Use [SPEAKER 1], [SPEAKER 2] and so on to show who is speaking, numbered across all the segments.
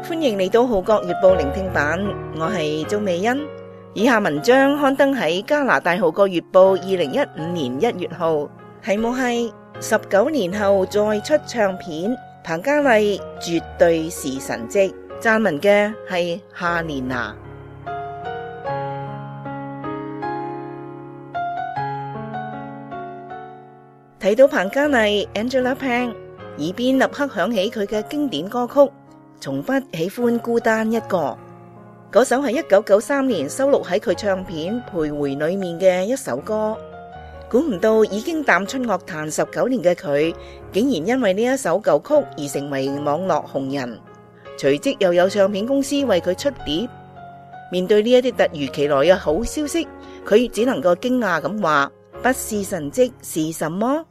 [SPEAKER 1] 歡迎嚟到《號角月報》聆聽版，我係鍾美欣。以下文章刊登喺加拿大《號角月報》2015年1月號，題目係19年後再出唱片，彭家麗絕對是神蹟。撰文嘅係夏連娜。睇到彭家麗 Angela Pang， 耳邊立刻響起佢嘅經典歌曲《從不喜歡孤單一個》。嗰首係1993年收錄喺佢唱片《徘徊》裏面嘅一首歌。估唔到已經淡出樂壇19年嘅佢，竟然因為呢一首舊曲而成為網絡紅人。隨即又有唱片公司為佢出碟。面對呢一啲突如其來嘅好消息，佢只能夠驚訝咁話：不是神蹟是什麼？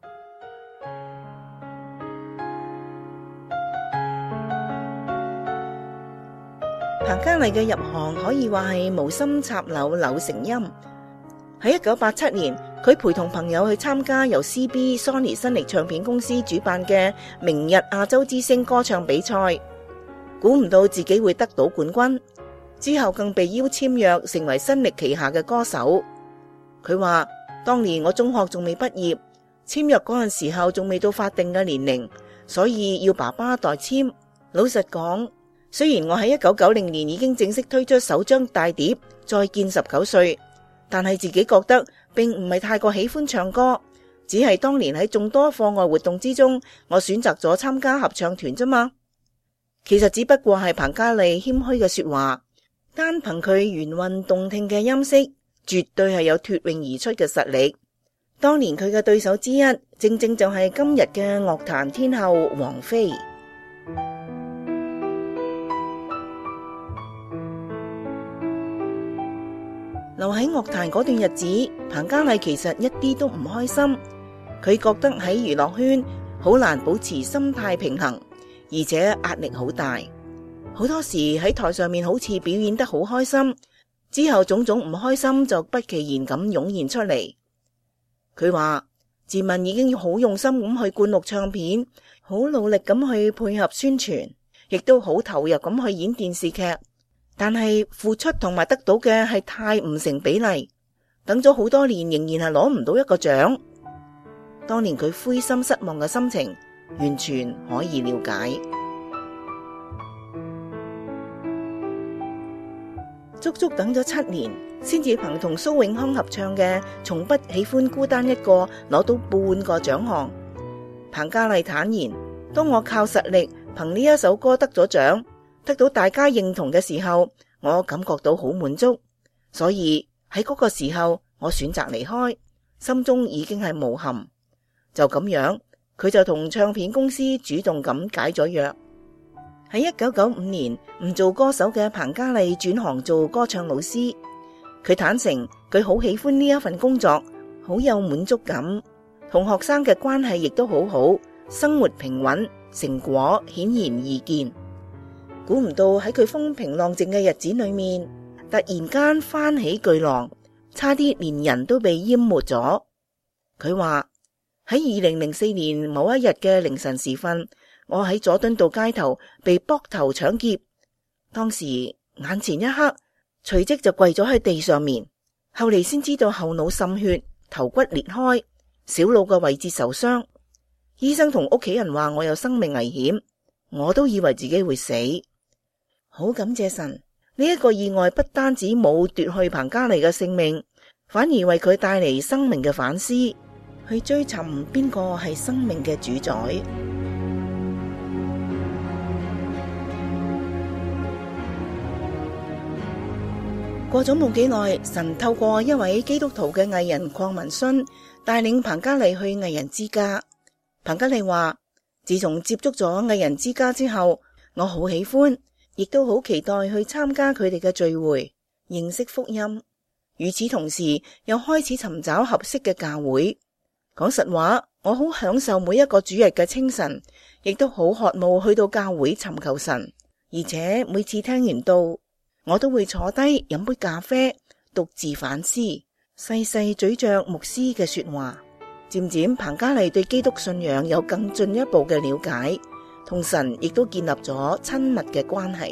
[SPEAKER 1] 彭家麗嘅入行可以話係無心插柳柳成蔭。喺1987年，佢陪同朋友去參加由 CB、Sony 新力唱片公司主辦嘅明日亞洲之星歌唱比賽，估唔到自己會得到冠軍。之後更被邀簽約成為新力旗下嘅歌手。佢話：當年我中學仲未畢業，簽約嗰陣時候仲未到法定嘅年齡，所以要爸爸代簽。老實講，雖然我喺1990年已經正式推出首張大碟《再見19歲》，但係自己覺得並唔係太過喜歡唱歌，只係當年喺眾多課外活動之中，我選擇咗參加合唱團啫嘛。其實只不過係彭家麗謙虛嘅說話，單憑佢圓韻動聽嘅音色，絕對係有脫穎而出嘅實力。當年佢嘅對手之一，正正就係今日嘅樂壇天后王菲。留喺樂壇嗰段日子，彭家麗其實一啲都唔開心。佢覺得喺娛樂圈好難保持心態平衡，而且壓力好大。好多時喺台上面好似表演得好開心，之後種種唔開心就不其然咁湧現出嚟。佢話自問已經好用心咁去灌錄唱片，好努力咁去配合宣傳，亦都好投入咁去演電視劇。但係付出同埋得到嘅係太唔成比例，等咗好多年仍然係攞唔到一個獎。當年佢灰心失望嘅心情完全可以了解。足足等咗7年，先至憑同蘇永康合唱嘅《從不喜歡孤單一個》攞到半個獎項。彭家麗坦言：當我靠實力憑呢一首歌得咗獎，得到大家認同嘅時候，我感覺到好滿足，所以喺嗰個時候我選擇離開，心中已經係無憾。就咁樣，佢就同唱片公司主動咁解咗約。喺1995年，唔做歌手嘅彭家麗轉行做歌唱老師。佢坦誠佢好喜歡呢一份工作，好有滿足感，同學生嘅關係亦都好好，生活平穩，成果顯然易見。估唔到喺佢風平浪靜嘅日子裏面，突然間翻起巨浪，差啲連人都被淹沒咗。佢話喺2004年某一日嘅凌晨時分，我喺佐敦道街頭被膊頭搶劫，當時眼前一黑，隨即就跪咗喺地上面。後嚟先知道後腦滲血，頭骨裂開，小腦嘅位置受傷。醫生同屋企人話我有生命危險，我都以為自己會死。好感謝神，呢一個意外不單止冇奪去彭家麗嘅性命，反而為佢帶嚟生命嘅反思，去追尋邊個係生命嘅主宰。過咗冇幾耐，神透過一位基督徒嘅藝人鄺文勳帶領彭家麗去藝人之家。彭家麗話：自從接觸咗藝人之家之後，我好喜歡，亦都好期待去參加佢哋嘅聚會，認識福音。與此同時，又開始尋找合適嘅教會。講實話，我好享受每一個主日嘅清晨，亦都好渴慕去到教會尋求神。而且每次聽完道，我都會坐低飲杯咖啡，獨自反思，細細咀嚼牧師嘅說話。漸漸，彭家麗對基督信仰有更進一步嘅了解， 同神亦都建立咗親密嘅關係。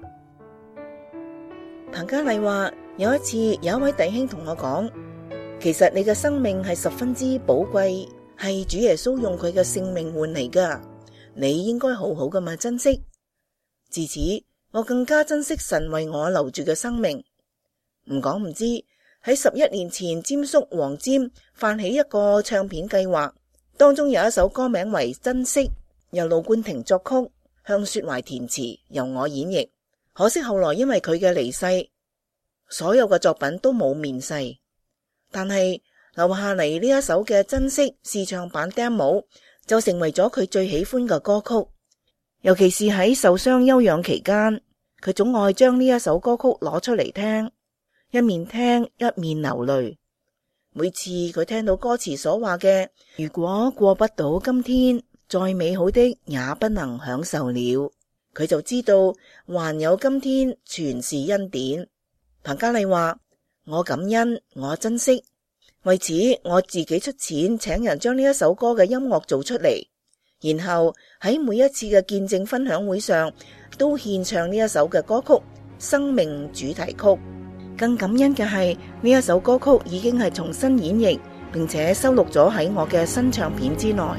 [SPEAKER 1] 彭嘉麗話，有一次有一位弟兄同我講，其實你嘅生命係十分之寶貴，係主耶穌用佢嘅性命換嚟㗎，你應該好好咁樣珍惜。自此，我更加珍惜神為我留住嘅生命。唔講唔知，喺11年前，詹叔黃霑發起一個唱片計劃，當中有一首歌名為《珍惜》，由盧冠廷作曲，向雪懷填詞，由我演繹。可惜後來因為佢嘅離世，所有嘅作品都冇面世，但係留下嚟呢一首嘅《珍惜》試唱版 demo 就成為咗佢最喜歡嘅歌曲。尤其是喺受傷休養期間，佢總愛將呢一首歌曲攞出嚟聽，一面聽一面流淚。每次佢聽到歌詞所話嘅，如果過不到今天，再美好的也不能享受了，佢就知道還有今天全是恩典。彭嘉麗話，我感恩，我珍惜，為此我自己出錢請人將呢一首歌嘅音樂做出嚟，然後喺每一次嘅見證分享會上都獻唱呢一首嘅歌曲《生命主題曲》。更感恩嘅係呢一首歌曲已經係重新演繹，並且收錄咗喺我嘅新唱片之內。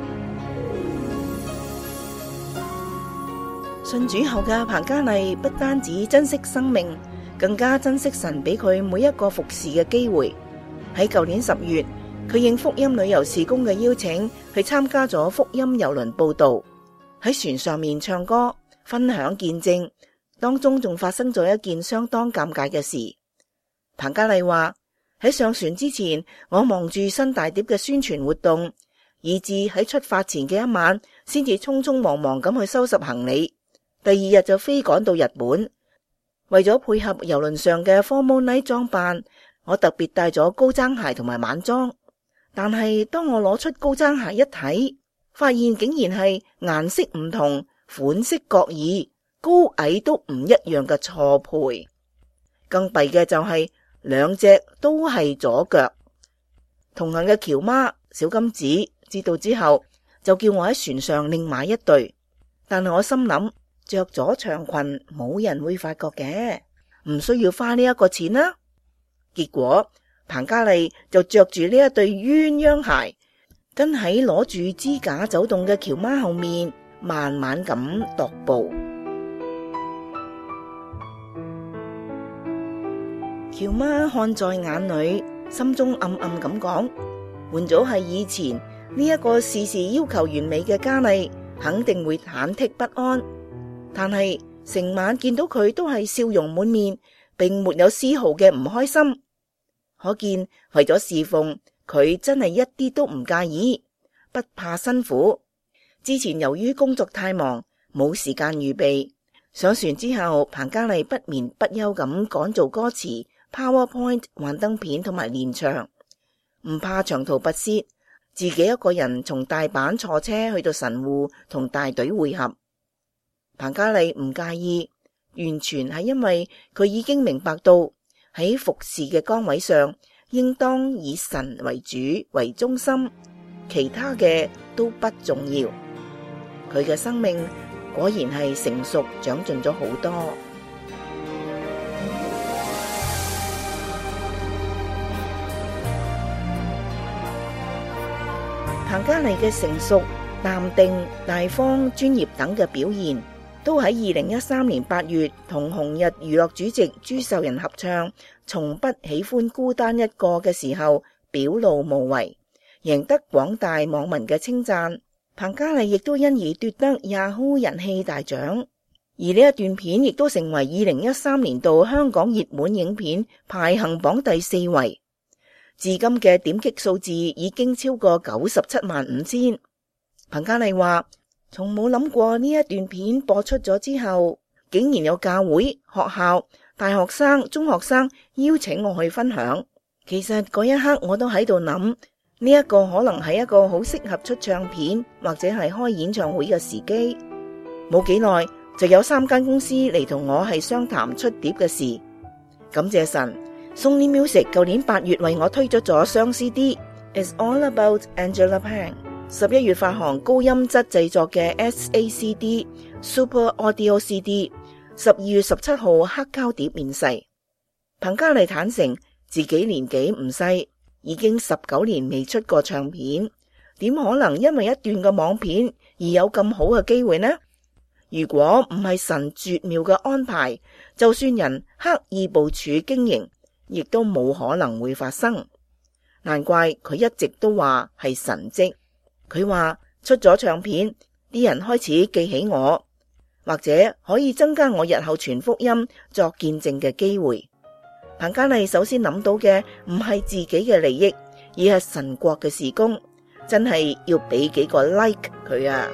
[SPEAKER 1] 信主後嘅彭嘉麗不單止珍惜生命，更加珍惜神俾佢每一個服侍嘅機會。喺舊年10月，佢應福音旅遊事工嘅邀請，去參加咗福音郵輪報道，喺船上面唱歌分享見證，當中仲發生咗一件相當尷尬嘅事。彭嘉麗話，喺上船之前，我忙住新大碟嘅宣傳活動，以至喺出發前嘅一晚先至匆匆忙忙咁去收拾行李，第二日就飛趕到日本。為咗配合郵輪上嘅 formal night 裝扮，我特別帶咗高踭鞋同埋晚裝。但係當我攞出高踭鞋一睇，發現竟然係顏色唔同、款式各異、高矮都唔一樣嘅錯配。更弊嘅就係兩隻都係左腳。同行嘅喬媽小金子知道之後，就叫我喺船上另買一對。但係我心諗，着咗長裙冇人會發覺嘅，唔需要花呢一個錢啦。結果彭嘉麗就着住呢一對鴛鴦鞋，跟喺攞住支架走動嘅喬媽後面，慢慢咁踱步。喬媽看在眼裏，心中暗暗咁講，換咗係以前呢一個事事要求完美嘅嘉麗，肯定會忐忑不安。但係成晚見到佢都係笑容滿面，並沒有絲毫嘅唔開心，可見為咗侍奉，佢真係一啲都唔介意，不怕辛苦。之前由於工作太忙，冇時間預備，上船之後，彭嘉麗不眠不休咁趕做歌詞、PowerPoint、幻燈片同埋練唱，唔怕長途跋涉，自己一個人從大阪坐車去到神戶同大隊會合。彭嘉麗唔介意，完全係因為佢已經明白到喺服侍嘅崗位上，應當以神為主為中心，其他嘅都不重要。佢嘅生命果然係成熟長進咗好多。彭嘉麗嘅成熟、淡定、大方、專業等嘅表現，都喺2013年8月同紅日娛樂主席朱秀仁合唱《從不喜歡孤單一個》嘅時候表露無遺，贏得廣大網民嘅稱讚。彭嘉麗亦都因而奪得 Yahoo 人氣大獎，而呢一段片亦都成為2013年度香港熱門影片排行榜第4位，至今嘅點擊數字已經超過975000。彭嘉麗話，從冇諗過呢一段片播出咗之後，竟然有教會、學校、大學生、中學生邀請我去分享。其實嗰一刻我都喺度諗，呢一個可能係一個好適合出唱片或者係開演唱會嘅時機。冇幾耐就有3間公司嚟同我係商談出碟嘅事。感謝神， Sony Music 舊年8月為我推出咗雙 CD，It's All About Angela Pang。 11月發行高音質製作嘅 SACD Super Audio CD，12 月17號黑膠碟面世。彭家麗坦承自己年紀唔細，已經19年未出過唱片，點可能因為一段嘅網片而有咁好嘅機會呢？如果唔係神絕妙嘅安排，就算人刻意部署經營，亦都冇可能會發生。難怪佢一直都話係神蹟。佢話出咗唱片，啲人開始記起我，或者可以增加我日後傳福音作見證嘅機會。彭家麗首先諗到嘅唔係自己嘅利益，而係神國嘅事工，真係要俾幾個 like 佢啊！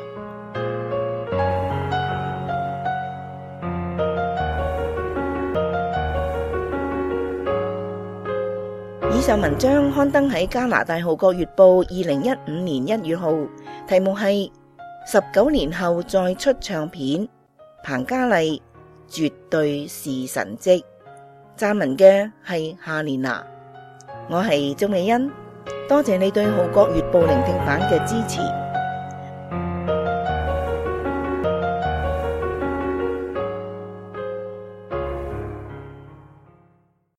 [SPEAKER 1] 以上文章刊登喺加拿大《號角月報》2015年1月號，題目係19年後再出唱片，彭家麗絕對是神蹟。撰文嘅係夏蓮娜，我係鍾美欣，多謝你對《號角月報》聆聽版嘅支持。